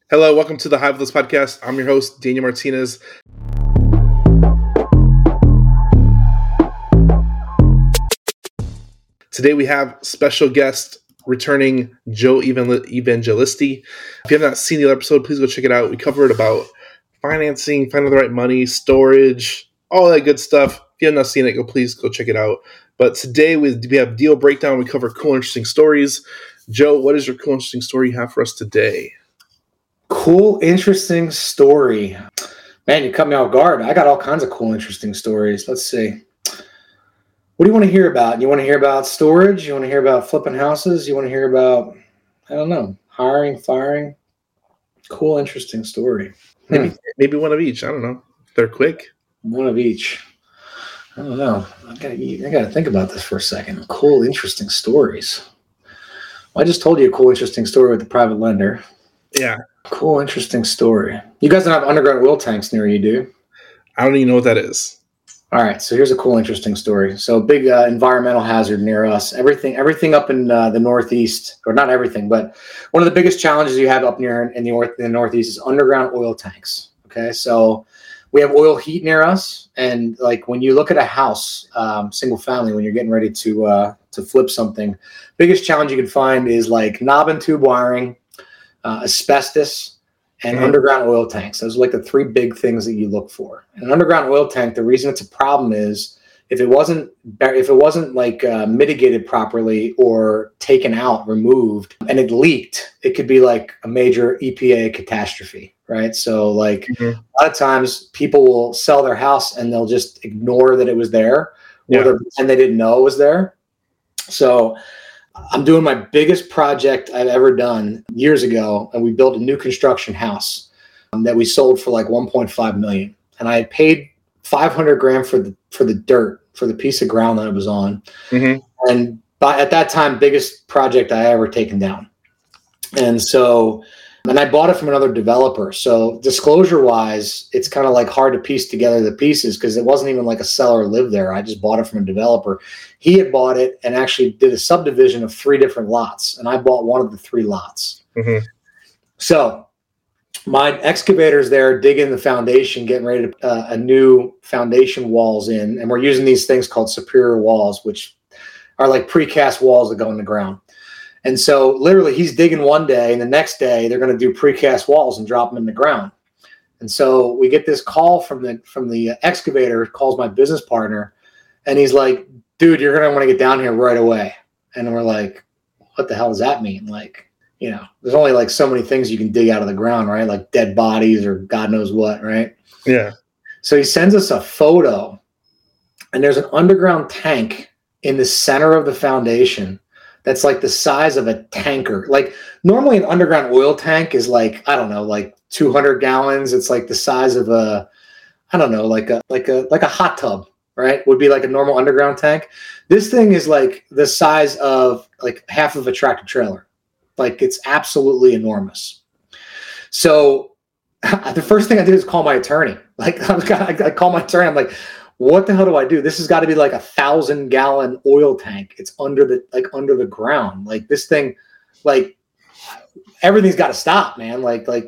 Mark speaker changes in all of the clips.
Speaker 1: Hello, welcome to the Hive List Podcast. I'm your host, Daniel Martinez. Today we have special guest returning Joe Evangelisti. If you have not seen the other episode, please go check it out. We covered about financing, finding the right money, storage, all that good stuff. If you have not seen it, please go check it out. But today we have deal breakdown. We cover cool, interesting stories. Joe, what is your cool, interesting story you have for us today?
Speaker 2: Cool, interesting story. Man, you cut me off guard. I got all kinds of cool, interesting stories. Let's see. What do you want to hear about? You want to hear about storage? You want to hear about flipping houses? You want to hear about, I don't know, hiring, firing? Cool, interesting story.
Speaker 1: Maybe one of each. I don't know. They're quick.
Speaker 2: One of each. I don't know. I gotta think about this for a second. Cool, interesting stories. Well, I just told you a cool, interesting story with the private lender.
Speaker 1: Yeah.
Speaker 2: Cool, interesting story. You guys don't have underground oil tanks near you, do you?
Speaker 1: I don't even know what that is.
Speaker 2: All right, so here's a cool, interesting story. So big environmental hazard near us. Everything up in the Northeast, or not everything, but one of the biggest challenges you have up near in the Northeast is underground oil tanks. Okay, so we have oil heat near us, and like when you look at a house, single family, when you're getting ready to flip something, biggest challenge you can find is like knob and tube wiring, asbestos, and underground oil tanks. Those are like the three big things that you look for. And an underground oil tank, the reason it's a problem is if it wasn't like mitigated properly or taken out, removed, and it leaked, it could be like a major EPA catastrophe, right? So like a lot of times people will sell their house and they'll just ignore that it was there, and they didn't know it was there. So I'm doing my biggest project I've ever done years ago, and we built a new construction house that we sold for like 1.5 million. And I paid 500 grand for the dirt, for the piece of ground that it was on. And at that time, biggest project I ever taken down. And I bought it from another developer. So disclosure wise, it's kind of like hard to piece together the pieces because it wasn't even like a seller lived there. I just bought it from a developer. He had bought it and actually did a subdivision of 3 different lots. And I bought one of the 3 lots. So my excavator's there digging the foundation, getting ready to a new foundation walls in. And we're using these things called superior walls, which are like precast walls that go in the ground. And so literally he's digging one day and the next day they're going to do precast walls and drop them in the ground. And so we get this call from the excavator, calls my business partner, and he's like, dude, you're going to want to get down here right away. And we're like, what the hell does that mean? Like, you know, there's only like so many things you can dig out of the ground, right? Like dead bodies or God knows what, right?
Speaker 1: Yeah.
Speaker 2: So he sends us a photo and there's an underground tank in the center of the foundation that's like the size of a tanker. Like normally an underground oil tank is like, I don't know, like 200 gallons. It's like the size of a, I don't know, like a hot tub, right? Would be like a normal underground tank. This thing is like the size of like half of a tractor trailer. Like it's absolutely enormous. So the first thing I did is call my attorney. Like I call my attorney. I'm like, what the hell do I do? This has got to be like 1,000-gallon oil tank. It's under the ground. Like this thing, like everything's got to stop, man.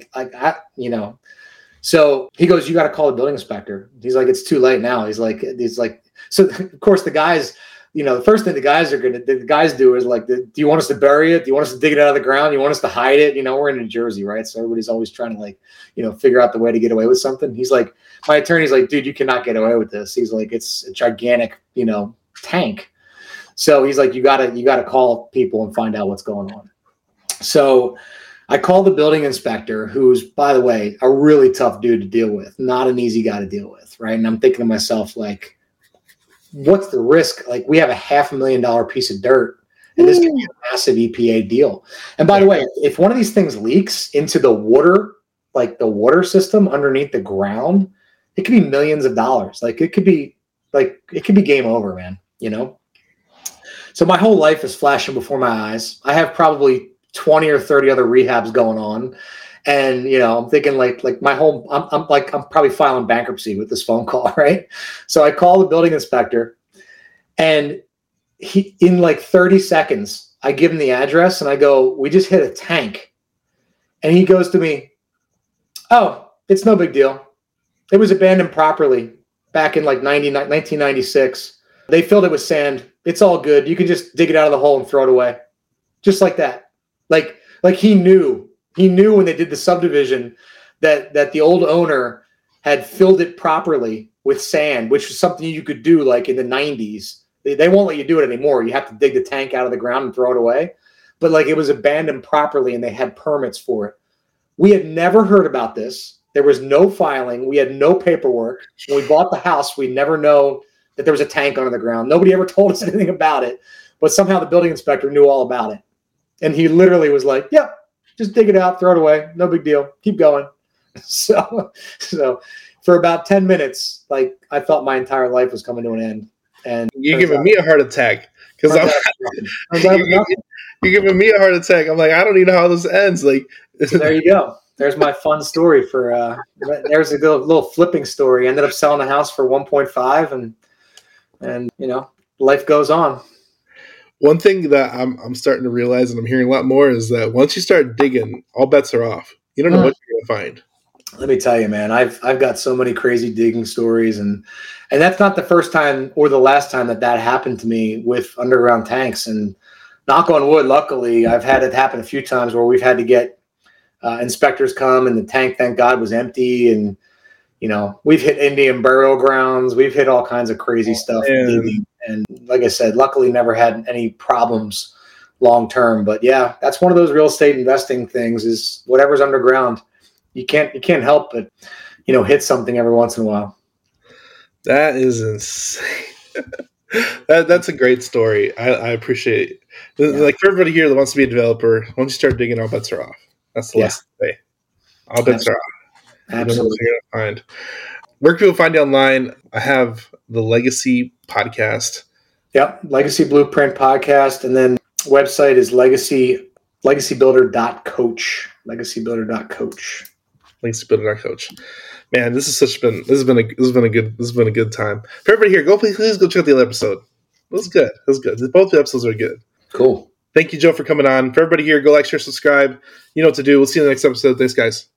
Speaker 2: So he goes, you got to call the building inspector. He's like, it's too late now. He's like, so of course the guys, the first thing the guys do is like, do you want us to bury it? Do you want us to dig it out of the ground? Do you want us to hide it? We're in New Jersey, right? So everybody's always trying to figure out the way to get away with something. He's like, my attorney's like, dude, you cannot get away with this. He's like, it's a gigantic, tank. So he's like, you gotta call people and find out what's going on. So I called the building inspector, who's, by the way, a really tough dude to deal with, not an easy guy to deal with, right? And I'm thinking to myself, like, what's the risk? Like, we have a $500,000 piece of dirt, and this could be a massive EPA deal. And by the way, if one of these things leaks into the water, like the water system underneath the ground, it could be millions of dollars. Like it could be game over, man. So my whole life is flashing before my eyes. I have probably 20 or 30 other rehabs going on. And, I'm thinking like my whole, I'm probably filing bankruptcy with this phone call. Right. So I call the building inspector and he, in like 30 seconds, I give him the address and I go, we just hit a tank. And he goes to me, Oh, it's no big deal. It was abandoned properly back in like 1996. They filled it with sand. It's all good. You can just dig it out of the hole and throw it away. Just like that. Like he knew when they did the subdivision that the old owner had filled it properly with sand, which was something you could do like in the 90s. They won't let you do it anymore. You have to dig the tank out of the ground and throw it away. But like it was abandoned properly and they had permits for it. We had never heard about this. There was no filing. We had no paperwork. When we bought the house, we never know that there was a tank under the ground. Nobody ever told us anything about it. But somehow the building inspector knew all about it. And he literally was like, yep, just dig it out, throw it away. No big deal. Keep going. So for about 10 minutes, like I thought my entire life was coming to an end. And
Speaker 1: you're giving me a heart attack because you're giving me a heart attack. I'm like, I don't even know how this ends. Like,
Speaker 2: so there you go. There's my fun story for. There's a little flipping story. Ended up selling the house for 1.5, and you know, life goes on.
Speaker 1: One thing that I'm starting to realize, and I'm hearing a lot more, is that once you start digging, all bets are off. You don't know what you're gonna find.
Speaker 2: Let me tell you, man, I've got so many crazy digging stories, and that's not the first time or the last time that happened to me with underground tanks. And knock on wood, luckily, I've had it happen a few times where we've had to get inspectors come, and the tank, thank God, was empty. And you know, we've hit Indian burial grounds, we've hit all kinds of crazy stuff. And like I said, luckily, never had any problems long term. But yeah, that's one of those real estate investing things: is whatever's underground. You can't help but, you know, hit something every once in a while.
Speaker 1: That is insane. That's a great story. I appreciate it. Yeah. Like for everybody here that wants to be a developer, once you start digging, all bets are off. That's the last day. All bets are off.
Speaker 2: Absolutely.
Speaker 1: You know what you're gonna find. Where can people find you online? I have the Legacy podcast.
Speaker 2: Yep, Legacy Blueprint podcast, and then website is legacybuilder.coach. Legacybuilder.coach.
Speaker 1: Legacybuilder.coach. Man, this has been a good time. For everybody here, please go check out the other episode. It was good. Both the episodes are good.
Speaker 2: Cool.
Speaker 1: Thank you, Joe, for coming on. For everybody here, go like, share, subscribe. You know what to do. We'll see you in the next episode. Thanks, guys.